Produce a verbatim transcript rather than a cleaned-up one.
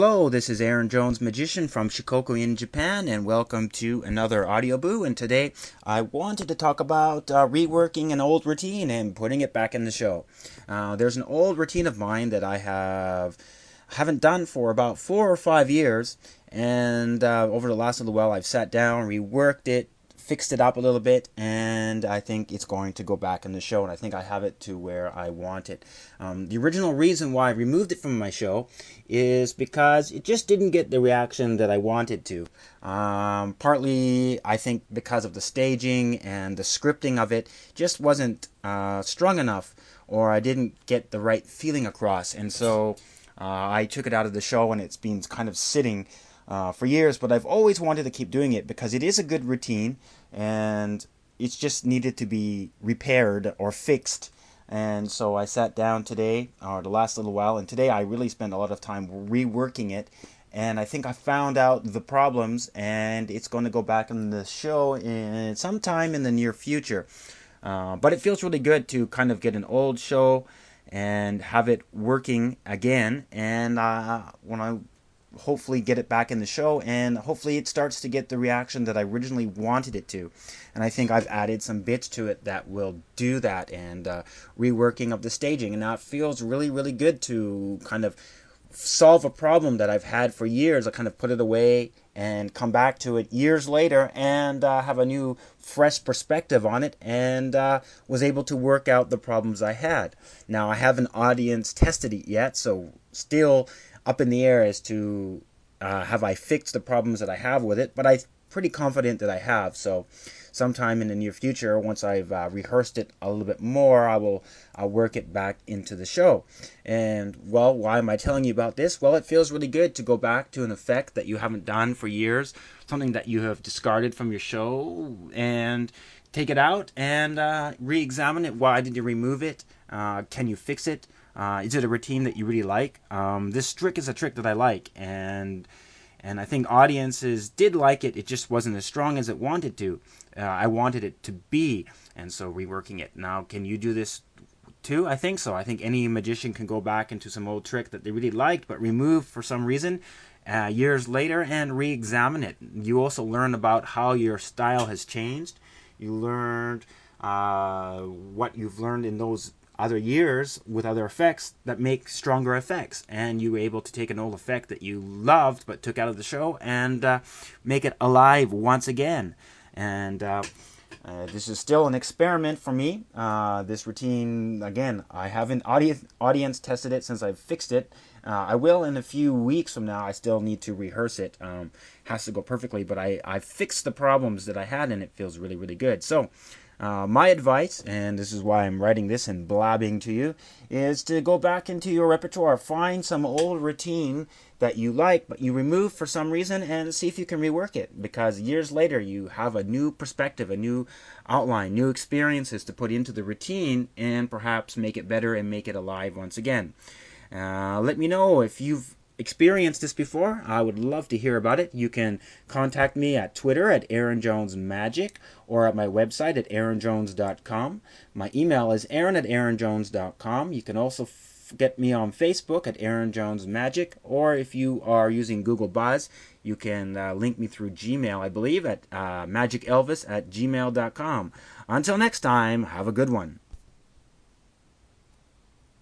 Hello, this is Aaron Jones, magician from Shikoku in Japan, and welcome to another Audio Boo. And today I wanted to talk about uh, reworking an old routine and putting it back in the show. Uh, there's an old routine of mine that I have haven't done for about four or five years, and uh, over the last little while I've sat down, reworked it, fixed it up a little bit, and I think it's going to go back in the show, and I think I have it to where I want it. Um, the original reason why I removed it from my show is because it just didn't get the reaction that I wanted to. Um, partly, I think because of the staging and the scripting of it just wasn't uh, strong enough, or I didn't get the right feeling across, and so uh, I took it out of the show, and it's been kind of sitting Uh, for years, but I've always wanted to keep doing it because it is a good routine and it's just needed to be repaired or fixed. And so I sat down today, or the last little while, and today I really spent a lot of time reworking it, and I think I found out the problems, and it's going to go back in the show in sometime in the near future. Uh, but it feels really good to kind of get an old show and have it working again, and uh, when I hopefully get it back in the show, and hopefully it starts to get the reaction that I originally wanted it to. And I think I've added some bits to it that will do that, and uh, reworking of the staging, and now it feels really really good to kind of solve a problem that I've had for years. I kind of put it away and come back to it years later and uh, have a new fresh perspective on it, and uh, was able to work out the problems I had. Now I haven't audience tested it yet, so still up in the air as to uh, have I fixed the problems that I have with it, but I'm pretty confident that I have. So sometime in the near future, once I've uh, rehearsed it a little bit more, I will I'll work it back into the show. And, well, why am I telling you about this? Well, it feels really good to go back to an effect that you haven't done for years, something that you have discarded from your show, and take it out and uh, re-examine it. Why did you remove it? Uh, can you fix it? Uh, is it a routine that you really like? Um, this trick is a trick that I like, and and I think audiences did like it. It just wasn't as strong as it wanted to. Uh, I wanted it to be, and so reworking it. Now, can you do this too? I think so. I think any magician can go back into some old trick that they really liked but removed for some reason uh, years later and re-examine it. You also learn about how your style has changed. You learned uh, what you've learned in those other years with other effects that make stronger effects, and you were able to take an old effect that you loved but took out of the show and uh, make it alive once again. And uh, uh, this is still an experiment for me. Uh, this routine, again, I haven't audience audience tested it since I've fixed it. Uh, I will in a few weeks from now. I still need to rehearse it. Um, has to go perfectly, but I I fixed the problems that I had, and it feels really really good. So Uh, my advice, and this is why I'm writing this and blabbing to you, is to go back into your repertoire. Find some old routine that you like, but you remove for some reason, and see if you can rework it. Because years later, you have a new perspective, a new outline, new experiences to put into the routine, and perhaps make it better and make it alive once again. Uh, let me know if you've experienced this before. I would love to hear about it. You can contact me at Twitter at Aaron Jones Magic, or at my website at aaron jones dot com. My email is aaron at aaron jones dot com. You can also f- get me on Facebook at Aaron Jones Magic, or if you are using Google Buzz, you can uh, link me through Gmail, I believe, at uh, magic elvis at gmail dot com. Until next time, have a good one.